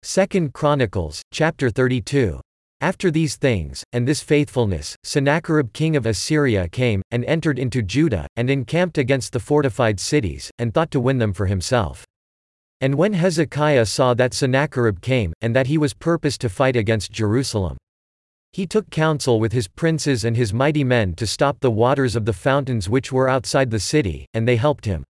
2 Chronicles, chapter 32. After these things, and this faithfulness, Sennacherib king of Assyria came, and entered into Judah, and encamped against the fortified cities, and thought to win them for himself. And when Hezekiah saw that Sennacherib came, and that he was purposed to fight against Jerusalem, he took counsel with his princes and his mighty men to stop the waters of the fountains which were outside the city, and they helped him.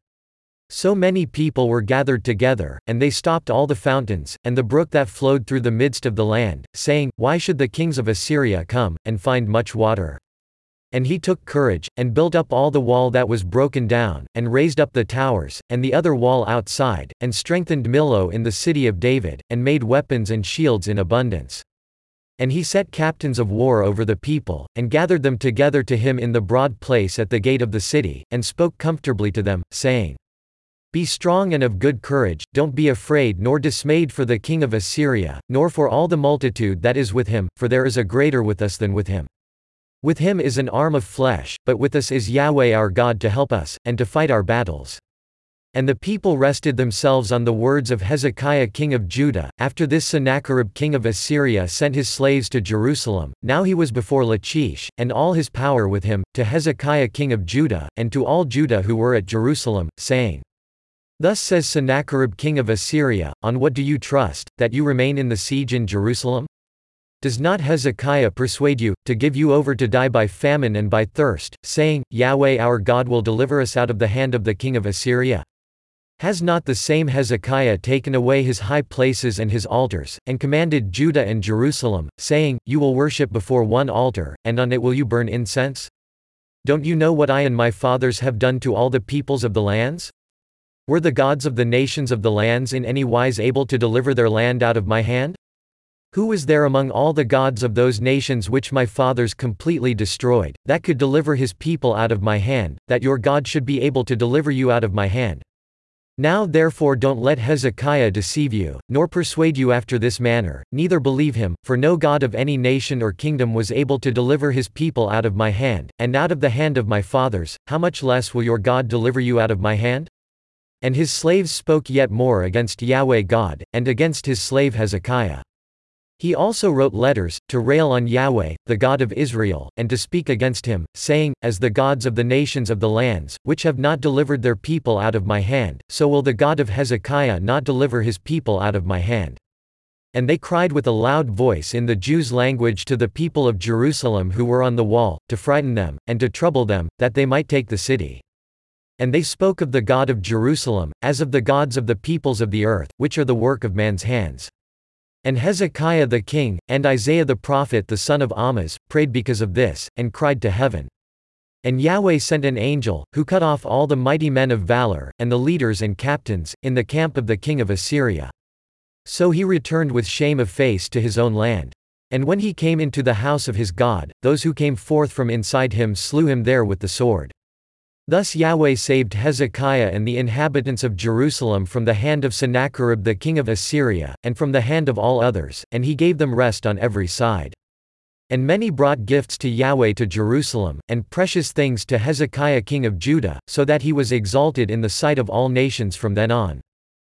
So many people were gathered together, and they stopped all the fountains, and the brook that flowed through the midst of the land, saying, Why should the kings of Assyria come, and find much water? And he took courage, and built up all the wall that was broken down, and raised up the towers, and the other wall outside, and strengthened Millo in the city of David, and made weapons and shields in abundance. And he set captains of war over the people, and gathered them together to him in the broad place at the gate of the city, and spoke comfortably to them, saying, Be strong and of good courage, don't be afraid nor dismayed for the king of Assyria, nor for all the multitude that is with him, for there is a greater with us than with him. With him is an arm of flesh, but with us is Yahweh our God to help us, and to fight our battles. And the people rested themselves on the words of Hezekiah king of Judah. After this Sennacherib king of Assyria sent his slaves to Jerusalem, now he was before Lachish, and all his power with him, to Hezekiah king of Judah, and to all Judah who were at Jerusalem, saying, Thus says Sennacherib king of Assyria, On what do you trust, that you remain in the siege in Jerusalem? Does not Hezekiah persuade you, to give you over to die by famine and by thirst, saying, Yahweh our God will deliver us out of the hand of the king of Assyria? Has not the same Hezekiah taken away his high places and his altars, and commanded Judah and Jerusalem, saying, You will worship before one altar, and on it will you burn incense? Don't you know what I and my fathers have done to all the peoples of the lands? Were the gods of the nations of the lands in any wise able to deliver their land out of my hand? Who was there among all the gods of those nations which my fathers completely destroyed, that could deliver his people out of my hand, that your God should be able to deliver you out of my hand? Now therefore don't let Hezekiah deceive you, nor persuade you after this manner, neither believe him, for no god of any nation or kingdom was able to deliver his people out of my hand, and out of the hand of my fathers, how much less will your God deliver you out of my hand? And his slaves spoke yet more against Yahweh God, and against his slave Hezekiah. He also wrote letters, to rail on Yahweh, the God of Israel, and to speak against him, saying, As the gods of the nations of the lands, which have not delivered their people out of my hand, so will the God of Hezekiah not deliver his people out of my hand. And they cried with a loud voice in the Jews' language to the people of Jerusalem who were on the wall, to frighten them, and to trouble them, that they might take the city. And they spoke of the God of Jerusalem, as of the gods of the peoples of the earth, which are the work of man's hands. And Hezekiah the king, and Isaiah the prophet the son of Amoz, prayed because of this, and cried to heaven. And Yahweh sent an angel, who cut off all the mighty men of valor, and the leaders and captains, in the camp of the king of Assyria. So he returned with shame of face to his own land. And when he came into the house of his God, those who came forth from inside him slew him there with the sword. Thus Yahweh saved Hezekiah and the inhabitants of Jerusalem from the hand of Sennacherib the king of Assyria, and from the hand of all others, and he gave them rest on every side. And many brought gifts to Yahweh to Jerusalem, and precious things to Hezekiah king of Judah, so that he was exalted in the sight of all nations from then on.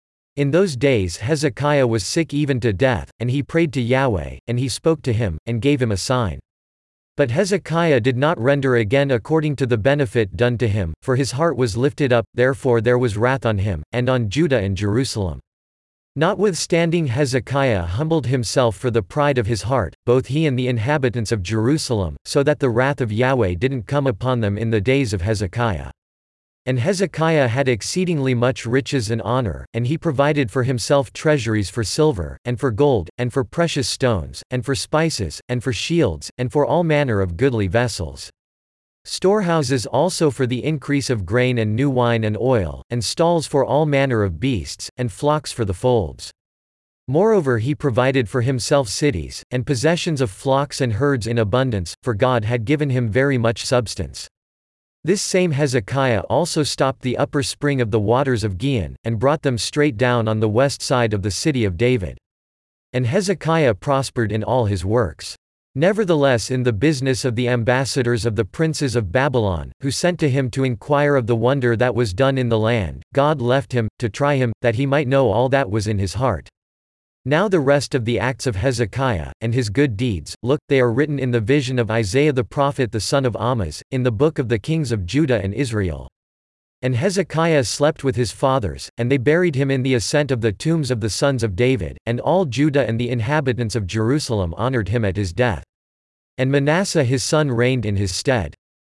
In those days Hezekiah was sick even to death, and he prayed to Yahweh, and he spoke to him, and gave him a sign. But Hezekiah did not render again according to the benefit done to him, for his heart was lifted up, therefore there was wrath on him, and on Judah and Jerusalem. Notwithstanding Hezekiah humbled himself for the pride of his heart, both he and the inhabitants of Jerusalem, so that the wrath of Yahweh didn't come upon them in the days of Hezekiah. And Hezekiah had exceedingly much riches and honor, and he provided for himself treasuries for silver, and for gold, and for precious stones, and for spices, and for shields, and for all manner of goodly vessels. Storehouses also for the increase of grain and new wine and oil, and stalls for all manner of beasts, and flocks for the folds. Moreover he provided for himself cities, and possessions of flocks and herds in abundance, for God had given him very much substance. This same Hezekiah also stopped the upper spring of the waters of Gihon, and brought them straight down on the west side of the city of David. And Hezekiah prospered in all his works. Nevertheless in the business of the ambassadors of the princes of Babylon, who sent to him to inquire of the wonder that was done in the land, God left him, to try him, that he might know all that was in his heart. Now the rest of the acts of Hezekiah, and his good deeds, look, they are written in the vision of Isaiah the prophet the son of Amoz, in the book of the kings of Judah and Israel. And Hezekiah slept with his fathers, and they buried him in the ascent of the tombs of the sons of David, and all Judah and the inhabitants of Jerusalem honored him at his death. And Manasseh his son reigned in his stead.